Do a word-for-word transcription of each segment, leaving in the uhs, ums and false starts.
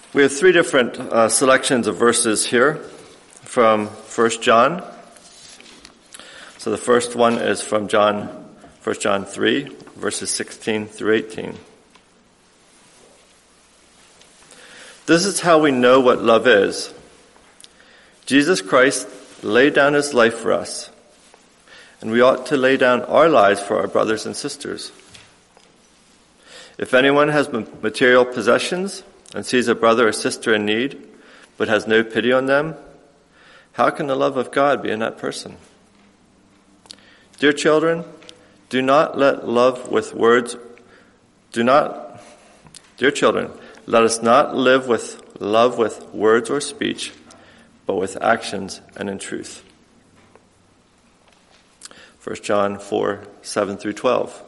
We have three different uh, selections of verses here from First John. So the first one is from John, First John three, verses sixteen through eighteen. This is how we know what love is. Jesus Christ laid down his life for us, and we ought to lay down our lives for our brothers and sisters. If anyone has material possessions and sees a brother or sister in need, but has no pity on them, how can the love of God be in that person? Dear children, do not let love with words, do not, dear children, let us not live with love with words or speech, but with actions and in truth. First John four, seven through twelve.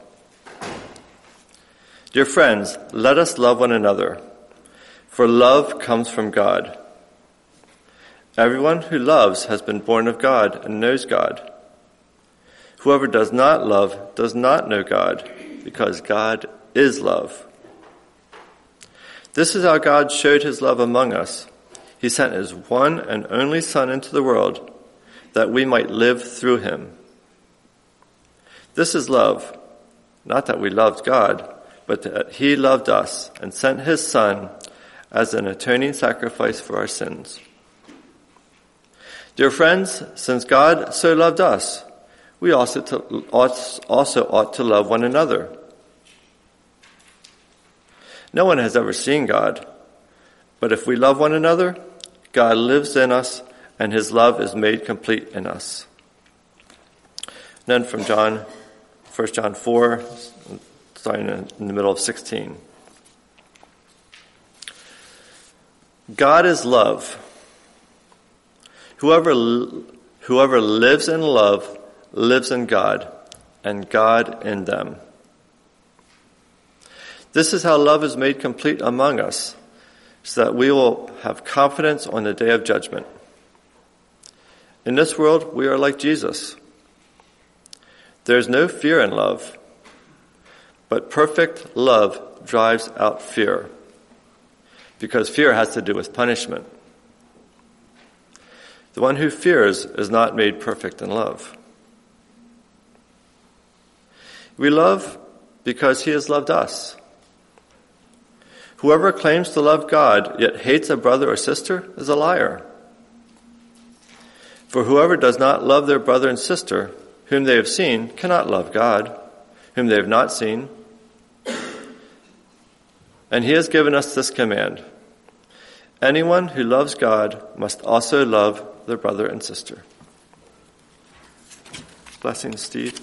Dear friends, let us love one another, for love comes from God. Everyone who loves has been born of God and knows God. Whoever does not love does not know God, because God is love. This is how God showed his love among us. He sent his one and only Son into the world, that we might live through him. This is love, not that we loved God, but that he loved us and sent his Son as an atoning sacrifice for our sins. Dear friends, since God so loved us, we also, to, also ought to love one another. No one has ever seen God, but if we love one another, God lives in us and his love is made complete in us. Then from John, First John four, starting in the middle of sixteen. God is love. Whoever, whoever lives in love lives in God, and God in them. This is how love is made complete among us, so that we will have confidence on the day of judgment. In this world, we are like Jesus. There is no fear in love, but perfect love drives out fear, because fear has to do with punishment. The one who fears is not made perfect in love. We love because he has loved us. Whoever claims to love God yet hates a brother or sister is a liar. For whoever does not love their brother and sister whom they have seen cannot love God, whom they have not seen. And he has given us this command: anyone who loves God must also love their brother and sister. Blessings, Steve.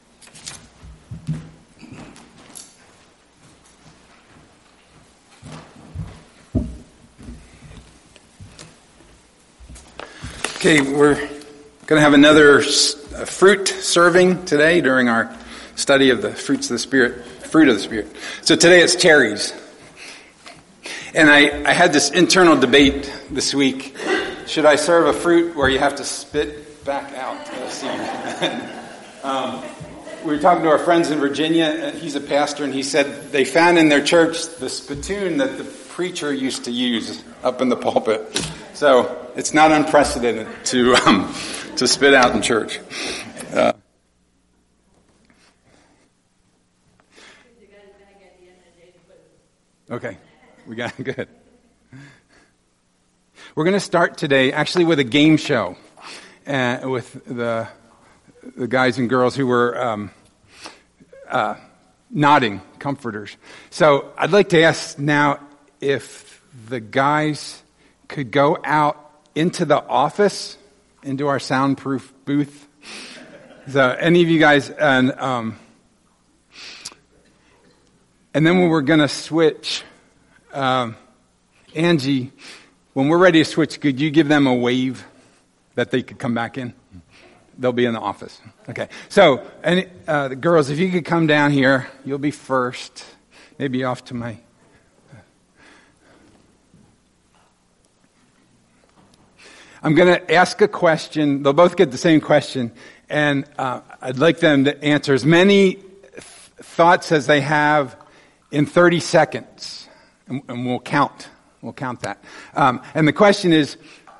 Okay, we're going to have another fruit serving today during our study of the fruits of the Spirit, fruit of the Spirit. So today it's cherries. And I, I had this internal debate this week. Should I serve a fruit where you have to spit back out the seed? um, we were talking to our friends in Virginia. He's a pastor, and he said they found in their church the spittoon that the preacher used to use up in the pulpit. So it's not unprecedented to um, to spit out in church. Uh, okay, we got it good. We're going to start today actually with a game show uh, with the the guys and girls who were um, uh, nodding, comforters. So I'd like to ask now if the guys could go out into the office, into our soundproof booth. So any of you guys, and um, and then when we're going to switch, um, Angie, when we're ready to switch, could you give them a wave that they could come back in? They'll be in the office. Okay. So, and uh, the girls, if you could come down here, you'll be first. Maybe off to my. I'm going to ask a question. They'll both get the same question, and uh, I'd like them to answer as many th- thoughts as they have in thirty seconds, and, and we'll count We'll count that. Um, and the question is,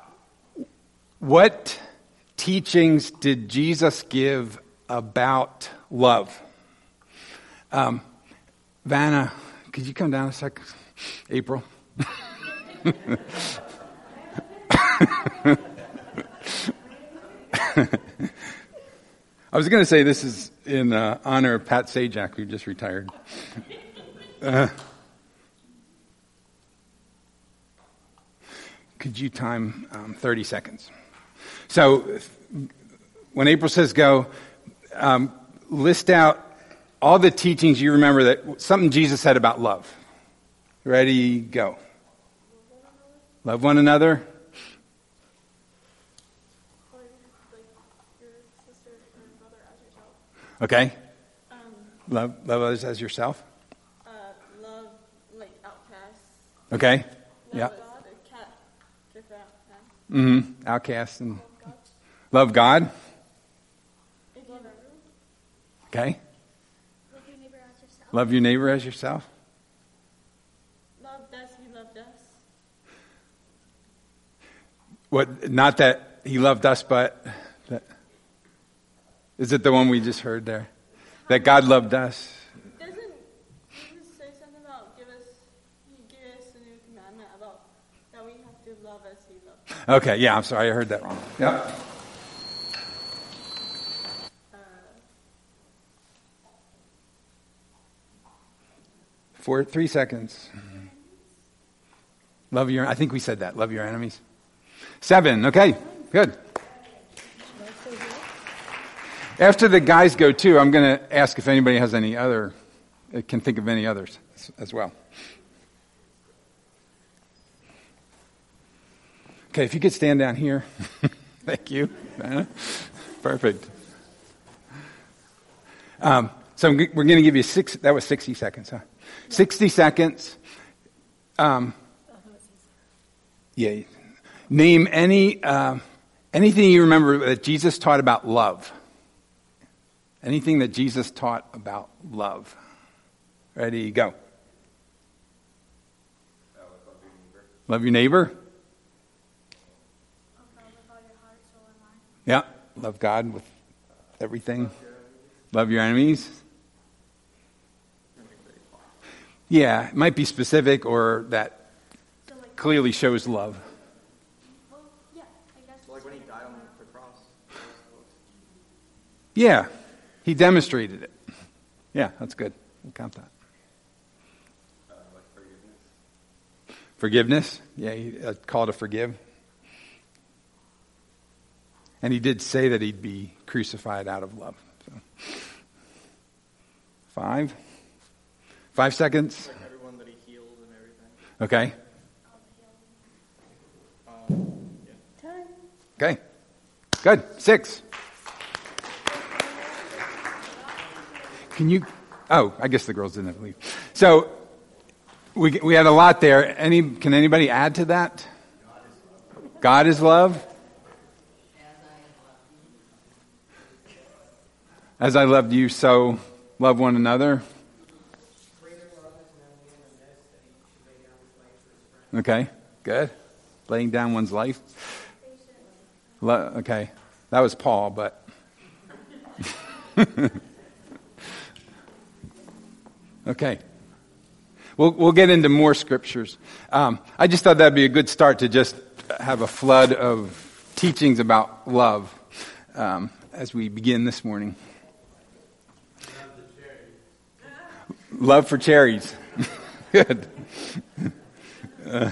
what teachings did Jesus give about love? Um, Vanna, could you come down a sec? April? I was going to say this is in uh, honor of Pat Sajak, who just retired. Uh, could you time um, thirty seconds? So when April says go, um, list out all the teachings you remember that something Jesus said about love. Ready, go. Love one another. Okay. Um, love love others as yourself. Uh, love like outcasts. Okay. Love Yeah. God, a cat, different outcasts. Mm-hmm. Outcasts and love God. If you ever Okay. love your neighbor as yourself. Love your neighbor as yourself. Loved us, he loved us. What? Not that he loved us, but that, is it the one we just heard there? That God loved us. Doesn't Jesus say something about give us? He gave us a new commandment about that we have to love as he loved us. Okay. Yeah. I'm sorry. I heard that wrong. Yep. Uh, Four, three seconds. Love your. I think we said that. Love your enemies. Seven. Okay. Good. After the guys go too, I'm going to ask if anybody has any other, can think of any others as well. Okay, if you could stand down here. Thank you. Perfect. Um, so we're going to give you six, that was sixty seconds, huh? sixty seconds. Um, yeah. Name any, uh, anything you remember that Jesus taught about love. Anything that Jesus taught about love. Ready, go. Love your neighbor. Yeah, love God with everything. Love your enemies. Yeah, it might be specific or that clearly shows love. well, yeah, I guess. Like when he died on the cross. Yeah, he demonstrated it. Yeah, that's good. We'll count that. Uh, like forgiveness. Forgiveness. Yeah, he, a call to forgive. And he did say that he'd be crucified out of love. So. Five. Five seconds. Like everyone that he healed and everything. Okay. Um, yeah. Time. Okay. Good. Six. Can you? Oh, I guess the girls didn't have to leave. So we we had a lot there. Any? Can anybody add to that? God is love. As I loved you, so love one another. Okay, good. Laying down one's life. Lo- okay, that was Paul, but. Okay. We'll we'll get into more scriptures. Um, I just thought that'd be a good start to just have a flood of teachings about love um, as we begin this morning. Love for cherries. Good. Uh,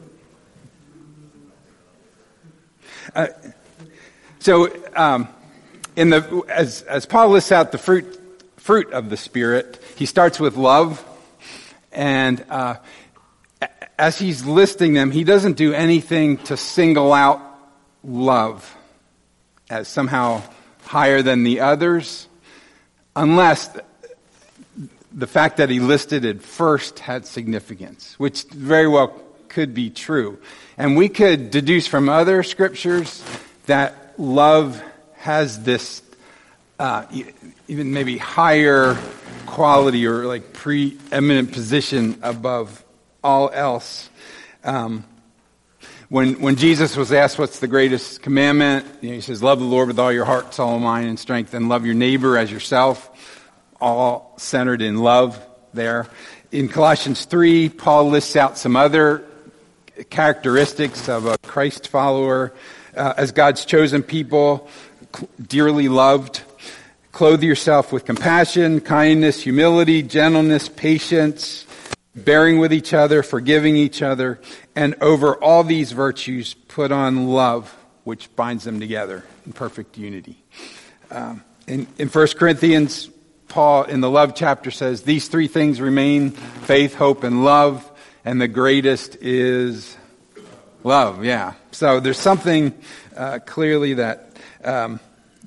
uh, so, um, in the as as Paul lists out the fruit fruit of the Spirit, he starts with love, and uh, as he's listing them, he doesn't do anything to single out love as somehow higher than the others, unless the fact that he listed it first had significance, which very well could be true. And we could deduce from other scriptures that love has this uh, even maybe higher quality or like preeminent position above all else. Um, when when Jesus was asked what's the greatest commandment, you know, he says, love the Lord with all your heart, soul, mind, and strength, and love your neighbor as yourself, all centered in love there. In Colossians three, Paul lists out some other characteristics of a Christ follower uh, as God's chosen people, dearly loved. Clothe yourself with compassion, kindness, humility, gentleness, patience, bearing with each other, forgiving each other, and over all these virtues put on love, which binds them together in perfect unity. Um, in, in First Corinthians, Paul in the love chapter says, these three things remain, faith, hope, and love, and the greatest is love. Yeah. So there's something uh, clearly that um,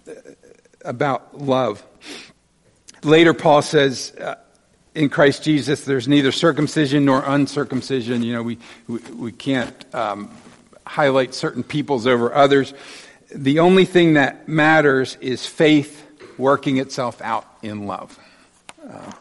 about love. Later, Paul says, uh, in Christ Jesus, there's neither circumcision nor uncircumcision. You know, we we, we can't um, highlight certain peoples over others. The only thing that matters is faith working itself out in love. Uh,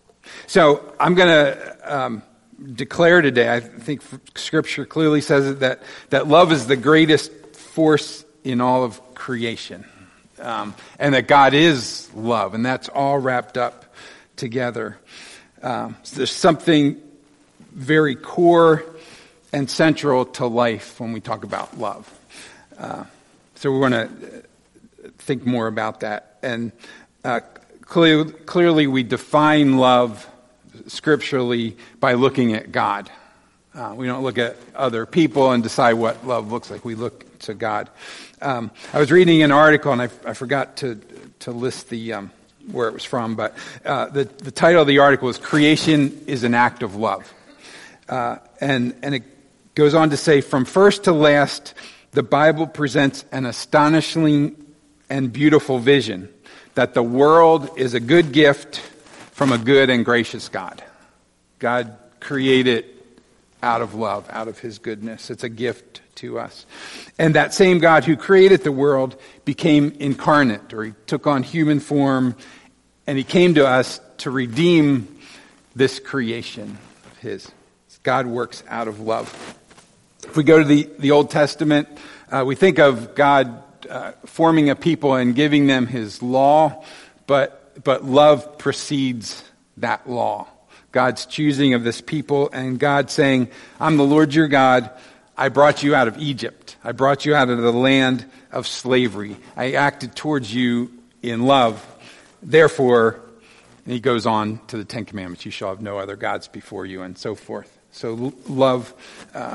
so I'm going to um, declare today, I think Scripture clearly says it, that, that love is the greatest force in all of creation. Um, and that God is love, and that's all wrapped up together. Um, so there's something very core and central to life when we talk about love. Uh, so we want to think more about that. And uh, clearly, clearly we define love scripturally by looking at God. Uh, we don't look at other people and decide what love looks like. We look to God. Um, I was reading an article, and I, I forgot to to list the um, where it was from, but uh, the the title of the article is "Creation is an Act of Love," uh, and and it goes on to say, from first to last, the Bible presents an astonishing and beautiful vision that the world is a good gift from a good and gracious God. God created out of love, out of his goodness. It's a gift to us. And that same God who created the world became incarnate, or he took on human form, and he came to us to redeem this creation of his. God works out of love. If we go to the, the Old Testament, uh, we think of God uh, forming a people and giving them his law, but but love precedes that law. God's choosing of this people, and God saying, I'm the Lord your God. I brought you out of Egypt. I brought you out of the land of slavery. I acted towards you in love. Therefore, and he goes on to the Ten Commandments. You shall have no other gods before you, and so forth. So love uh,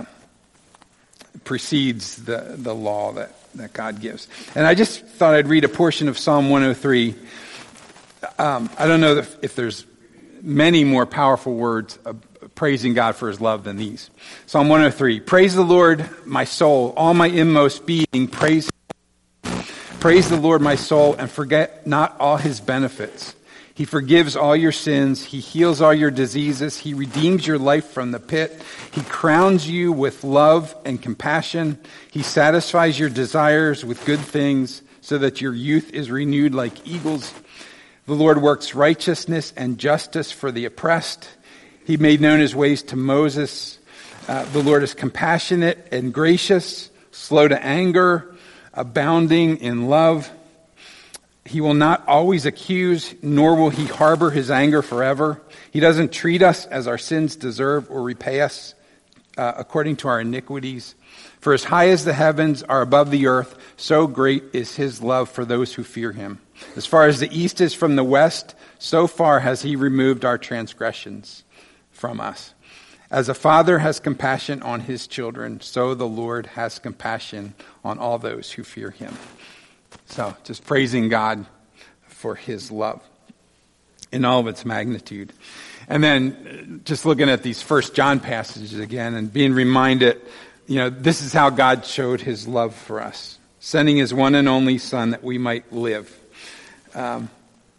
precedes the, the law that, that God gives. And I just thought I'd read a portion of Psalm one oh three. Um, I don't know if, if there's many more powerful words of praising God for his love than these. Psalm one oh three. Praise the Lord, my soul, all my inmost being, praise Praise the Lord, my soul, and forget not all his benefits. He forgives all your sins. He heals all your diseases. He redeems your life from the pit. He crowns you with love and compassion. He satisfies your desires with good things so that your youth is renewed like eagles. The Lord works righteousness and justice for the oppressed. He made known his ways to Moses. Uh, the Lord is compassionate and gracious, slow to anger, abounding in love. He will not always accuse, nor will he harbor his anger forever. He doesn't treat us as our sins deserve or repay us uh, according to our iniquities. For as high as the heavens are above the earth, so great is his love for those who fear him. As far as the east is from the west, so far has he removed our transgressions from us. As a father has compassion on his children, so the Lord has compassion on all those who fear him. So, just praising God for his love in all of its magnitude. And then just looking at these First John passages again and being reminded, you know, this is how God showed his love for us, sending his one and only Son that we might live. Um,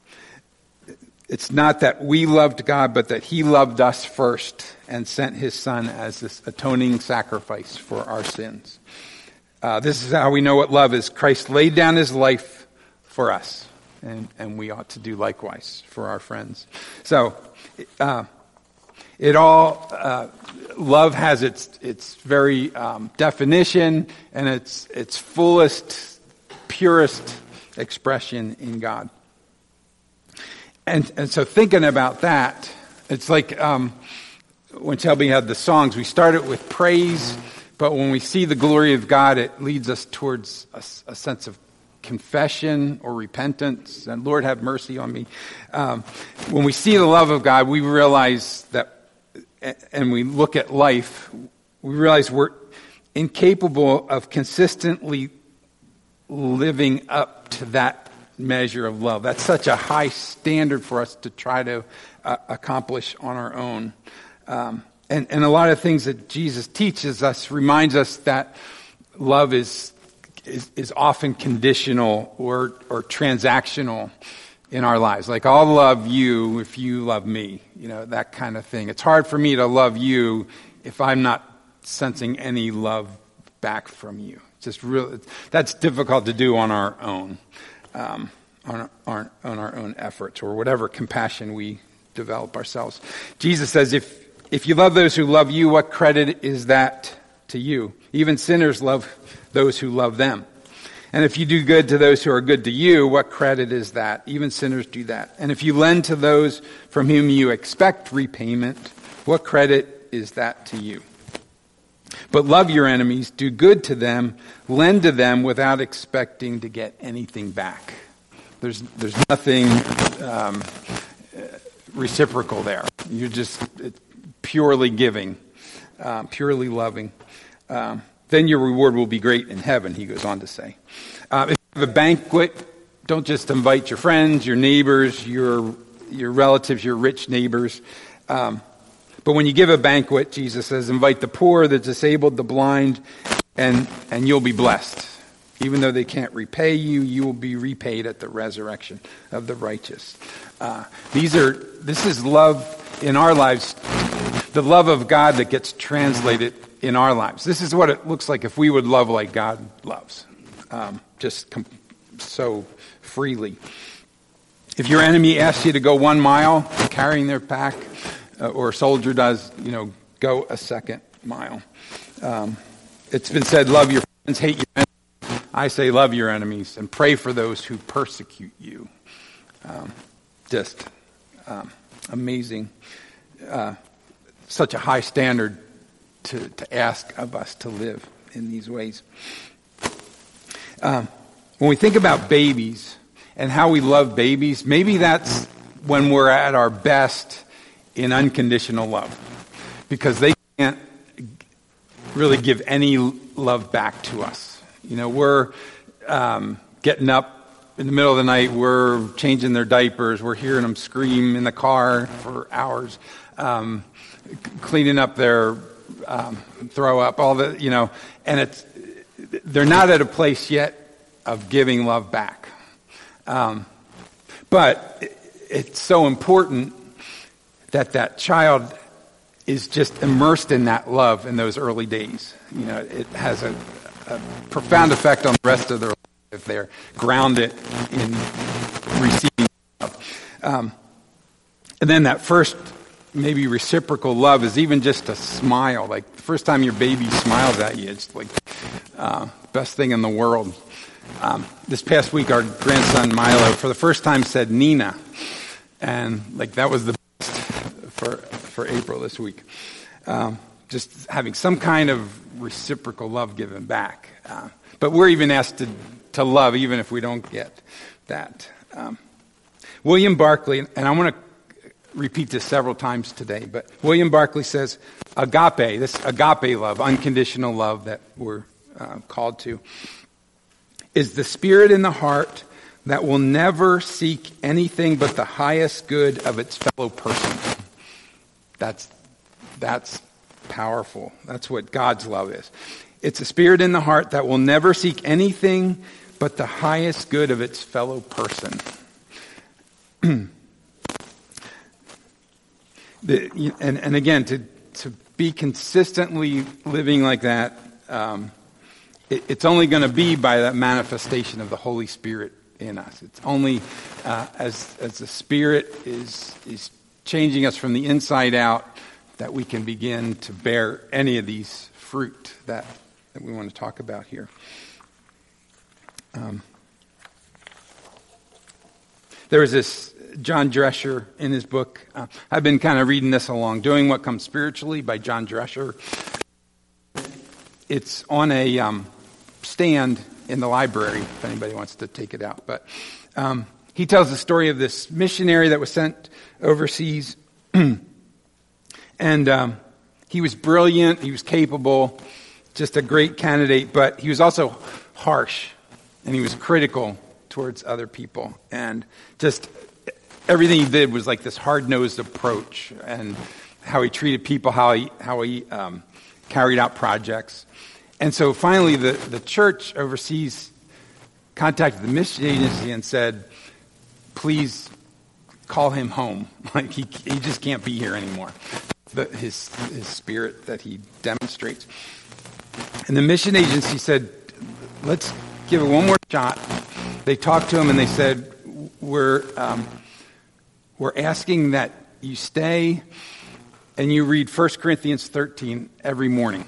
it's not that we loved God, but that he loved us first and sent his Son as this atoning sacrifice for our sins. Uh, this is how we know what love is. Christ laid down his life for us, and, and we ought to do likewise for our friends. So, uh, It all, uh, love has its its very um, definition and its its fullest, purest expression in God. And and so thinking about that, it's like um, when Shelby had the songs, we started with praise, but when we see the glory of God, it leads us towards a, a sense of confession or repentance, and Lord have mercy on me. Um, when we see the love of God, we realize that, and we look at life, we realize we're incapable of consistently living up to that measure of love. That's such a high standard for us to try to uh, accomplish on our own. Um, and, and a lot of things that Jesus teaches us reminds us that love is is, is often conditional or or transactional in our lives. Like, I'll love you if you love me, you know, that kind of thing. It's hard for me to love you if I'm not sensing any love back from you. It's just really, that's difficult to do on our own, um, on our, on our own efforts or whatever compassion we develop ourselves. Jesus says, if if you love those who love you, what credit is that to you? Even sinners love those who love them. And if you do good to those who are good to you, what credit is that? Even sinners do that. And if you lend to those from whom you expect repayment, what credit is that to you? But love your enemies, do good to them, lend to them without expecting to get anything back. There's there's nothing um, reciprocal there. You're just purely giving, um, purely loving. Um, then your reward will be great in heaven, he goes on to say. Uh, if you have a banquet, don't just invite your friends, your neighbors, your your relatives, your rich neighbors. Um, but when you give a banquet, Jesus says, invite the poor, the disabled, the blind, and and you'll be blessed. Even though they can't repay you, you will be repaid at the resurrection of the righteous. Uh, these are this is love in our lives, the love of God that gets translated in our lives. This is what it looks like if we would love like God loves, um, just com- so freely. If your enemy asks you to go one mile carrying their pack, uh, or a soldier does, you know, go a second mile. Um, it's been said, love your friends, hate your enemies. I say, love your enemies and pray for those who persecute you. Um, just um, amazing. Uh, such a high standard to, to ask of us to live in these ways. Um, when we think about babies and how we love babies, maybe that's when we're at our best in unconditional love, because they can't really give any love back to us. You know, we're um, getting up in the middle of the night, we're changing their diapers, we're hearing them scream in the car for hours, um, cleaning up their um, throw up, all the, you know, and it's, they're not at a place yet of giving love back. Um, but it's so important that that child is just immersed in that love in those early days. You know, it has a, a profound effect on the rest of their life if they're grounded in receiving love. Um, and then that first maybe reciprocal love is even just a smile. Like the first time your baby smiles at you, it's like uh, best thing in the world. Um, this past week, our grandson Milo, for the first time, said Nina, and like that was the best for for April this week. Um, just having some kind of reciprocal love given back. Uh, but we're even asked to to love, even if we don't get that. Um, William Barclay, and I want to repeat this several times today, but William Barclay says, agape, this agape love, unconditional love that we're uh, called to, is the spirit in the heart that will never seek anything but the highest good of its fellow person. That's, that's powerful. That's what God's love is. It's a spirit in the heart that will never seek anything but the highest good of its fellow person. The, and, and again, to to be consistently living like that, um, it, it's only going to be by that manifestation of the Holy Spirit in us. It's only uh, as as the Spirit is is changing us from the inside out that we can begin to bear any of these fruit that, that we want to talk about here. Um, there was this John Drescher in his book. Uh, I've been kind of reading this along, Doing What Comes Spiritually by John Drescher. It's on a um, stand in the library if anybody wants to take it out. But um, he tells the story of this missionary that was sent overseas. And um, he was brilliant, he was capable, just a great candidate, but he was also harsh, and he was critical towards other people. And just everything he did was like this hard-nosed approach, and how he treated people, how he how he um, carried out projects. And so finally the, the church overseas contacted the mission agency and said, please call him home. Like he he just can't be here anymore. The, his his spirit that he demonstrates. And the mission agency said, let's give it one more shot. They talked to him and they said, we're um, we're asking that you stay and you read First Corinthians thirteen every morning.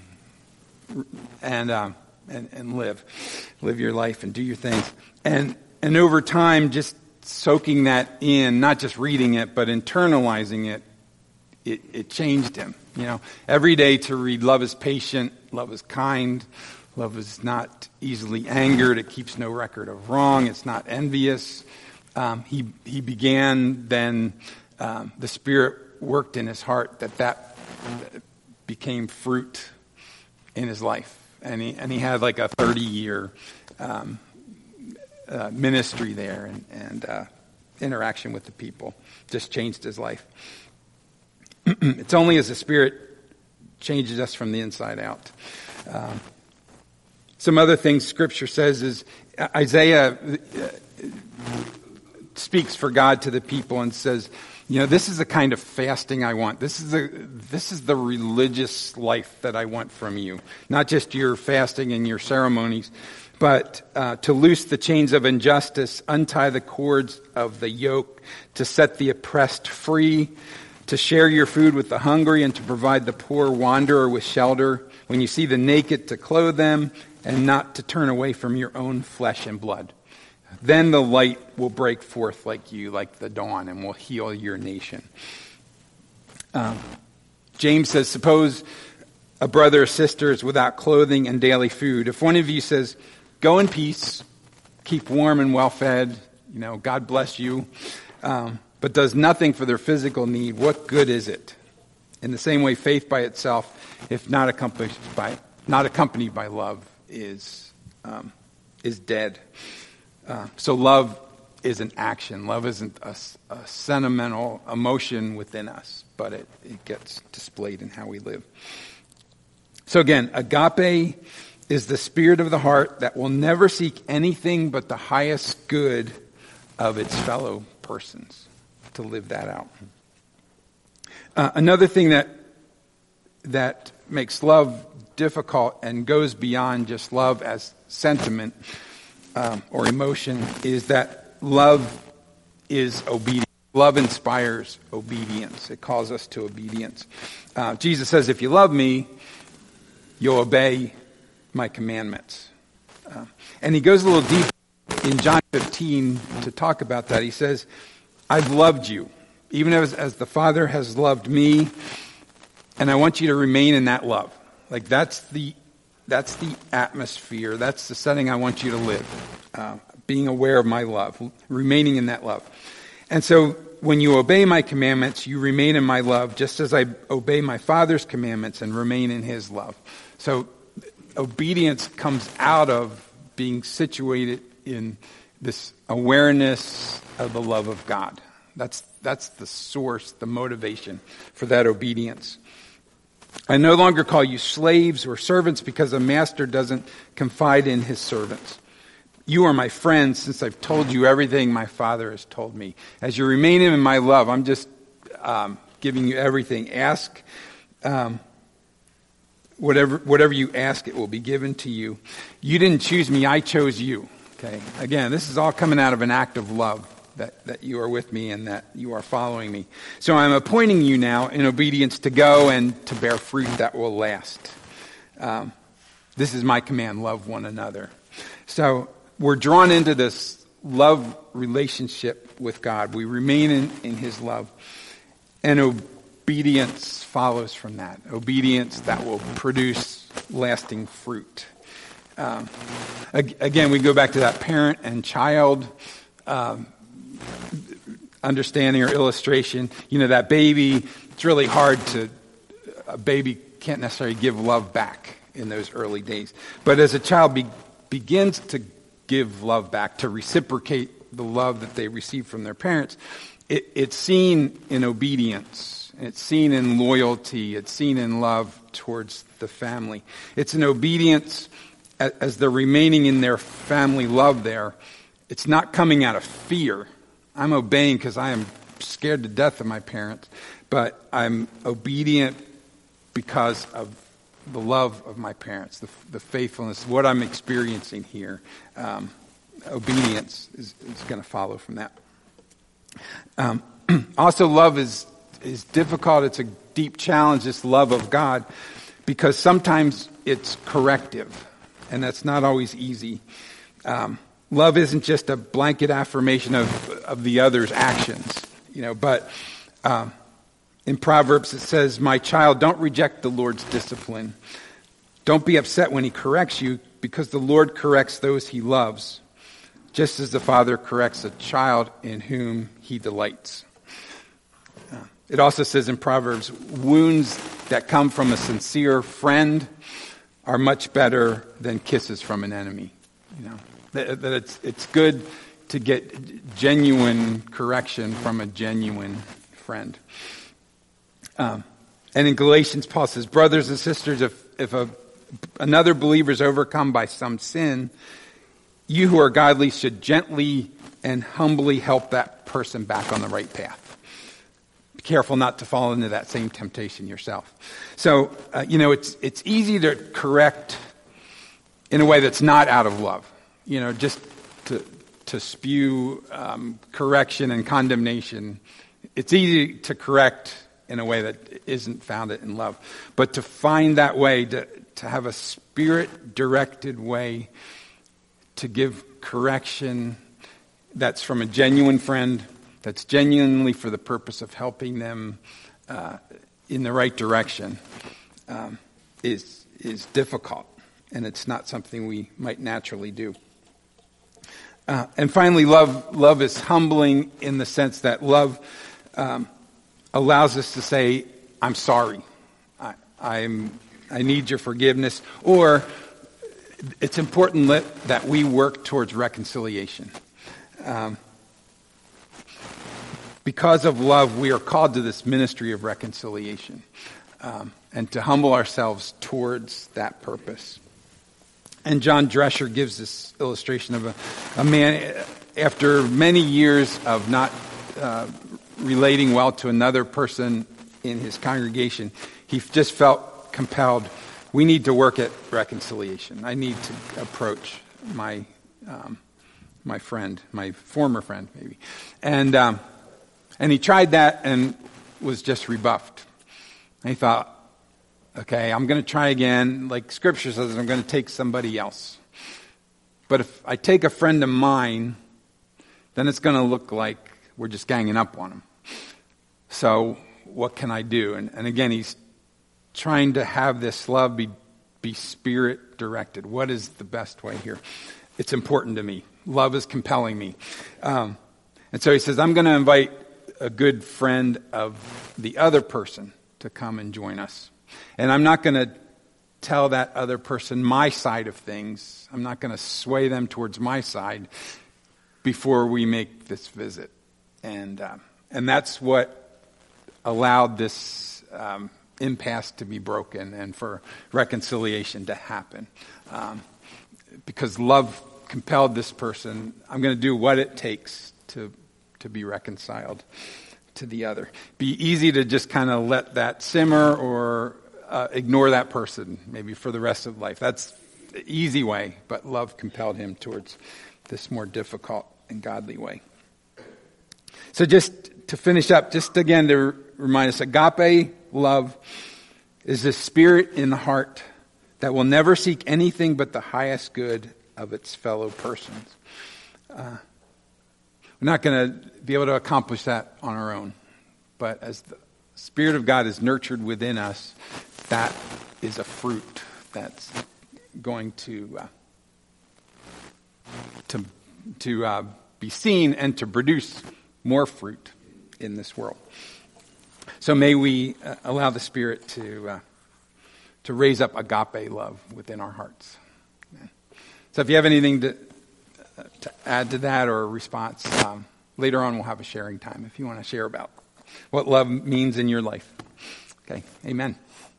And um, and and live. Live your life and do your things. And and over time, just soaking that in, not just reading it, but internalizing it, It, it changed him, you know. Every day to read, love is patient, love is kind, love is not easily angered, it keeps no record of wrong, it's not envious. Um, he he began then, um, the Spirit worked in his heart that that became fruit in his life. And he, and he had like a thirty-year um, uh, ministry there and, and uh, interaction with the people. Just changed his life. It's only as the Spirit changes us from the inside out. Um, some other things Scripture says is Isaiah speaks for God to the people and says, you know, this is the kind of fasting I want. This is the this is the religious life that I want from you. Not just your fasting and your ceremonies, but uh, to loose the chains of injustice, untie the cords of the yoke, to set the oppressed free, to share your food with the hungry, and to provide the poor wanderer with shelter. When you see the naked, to clothe them, and not to turn away from your own flesh and blood. Then the light will break forth like you, like the dawn, and will heal your nation. Um, James says, suppose a brother or sister is without clothing and daily food. If one of you says, go in peace, keep warm and well fed, you know, God bless you, um, but does nothing for their physical need, what good is it? In the same way, faith by itself, if not accompanied by not accompanied by love, is um, is dead. Uh, so love is an action. Love isn't a, a sentimental emotion within us, but it, it gets displayed in how we live. So again, agape is the spirit of the heart that will never seek anything but the highest good of its fellow persons. To live that out. Uh, another thing that that makes love difficult and goes beyond just love as sentiment um, or emotion is that love is obedience. Love inspires obedience. It calls us to obedience. Uh, Jesus says, if you love me, you'll obey my commandments. Uh, and he goes a little deeper in John fifteen to talk about that. He says, I've loved you, even as, as the Father has loved me, and I want you to remain in that love. Like that's the that's the atmosphere, that's the setting I want you to live. Uh, being aware of my love, remaining in that love. And so when you obey my commandments, you remain in my love, just as I obey my Father's commandments and remain in his love. So obedience comes out of being situated in this awareness of the love of God. That's that's the source, the motivation for that obedience. I no longer call you slaves or servants because a master doesn't confide in his servants. You are my friends since I've told you everything my Father has told me. As you remain in my love, I'm just um, giving you everything. Ask um, whatever whatever you ask, it will be given to you. You didn't choose me, I chose you. Okay. Again, this is all coming out of an act of love. that, that you are with me and that you are following me. So I'm appointing you now in obedience to go and to bear fruit that will last. Um, this is my command, love one another. So we're drawn into this love relationship with God. We remain in, in his love. And obedience follows from that. Obedience that will produce lasting fruit. Um, again, we go back to that parent and child um, understanding or illustration. You know, that baby, it's really hard to, a baby can't necessarily give love back in those early days. But as a child be, begins to give love back, to reciprocate the love that they receive from their parents, it, it's seen in obedience. It's seen in loyalty. It's seen in love towards the family. It's an obedience as they're remaining in their family love there. It's not coming out of fear. I'm obeying because I am scared to death of my parents, but I'm obedient because of the love of my parents, the, the faithfulness, what I'm experiencing here. Um, obedience is, is going to follow from that. Um, also, love is is difficult. It's a deep challenge, this love of God, because sometimes it's corrective. And that's not always easy. Um, love isn't just a blanket affirmation of, of the other's actions, you know, but um, in Proverbs it says, "My child, don't reject the Lord's discipline. Don't be upset when he corrects you, because the Lord corrects those he loves, just as the father corrects a child in whom he delights." Uh, it also says in Proverbs, "Wounds that come from a sincere friend are much better than kisses from an enemy." You know, that, that it's it's good to get genuine correction from a genuine friend. Um, and in Galatians, Paul says, "Brothers and sisters, if if a, another believer is overcome by some sin, you who are godly should gently and humbly help that person back on the right path. Be careful not to fall into that same temptation yourself." So, uh, you know, it's it's easy to correct in a way that's not out of love. You know, just to to spew um, correction and condemnation. It's easy to correct in a way that isn't founded in love. But to find that way, to, to have a spirit-directed way to give correction that's from a genuine friend, that's genuinely for the purpose of helping them uh, in the right direction, um, is is difficult, and it's not something we might naturally do. Uh, and finally, love love is humbling in the sense that love um, allows us to say, "I'm sorry, I, I'm I need your forgiveness," or it's important that, that we work towards reconciliation. Um, because of love, we are called to this ministry of reconciliation, um, and to humble ourselves towards that purpose. And John Drescher gives this illustration of a, a man, after many years of not uh, relating well to another person in his congregation, he just felt compelled, we need to work at reconciliation. I need to approach my um, my friend, my former friend, maybe. And um, and he tried that and was just rebuffed. And he thought, okay, I'm going to try again. Like Scripture says, I'm going to take somebody else. But if I take a friend of mine, then it's going to look like we're just ganging up on him. So what can I do? And, and again, he's trying to have this love be, be spirit-directed. What is the best way here? It's important to me. Love is compelling me. Um, and so he says, I'm going to invite a good friend of the other person to come and join us. And I'm not going to tell that other person my side of things. I'm not going to sway them towards my side before we make this visit. And uh, and that's what allowed this um, impasse to be broken and for reconciliation to happen. Um, because love compelled this person, I'm going to do what it takes to to be reconciled to the other. Be easy to just kind of let that simmer or uh, ignore that person maybe for the rest of life. That's the easy way, but love compelled him towards this more difficult and godly way. So just to finish up, just again to remind us, agape love is the spirit in the heart that will never seek anything but the highest good of its fellow persons. Uh, we're not going to be able to accomplish that on our own. But as the Spirit of God is nurtured within us, that is a fruit that's going to uh, to to uh, be seen and to produce more fruit in this world. So may we uh, allow the Spirit to uh, to raise up agape love within our hearts. So if you have anything to, uh, to add to that or a response, um, later on we'll have a sharing time if you want to share about what love means in your life. Okay, amen.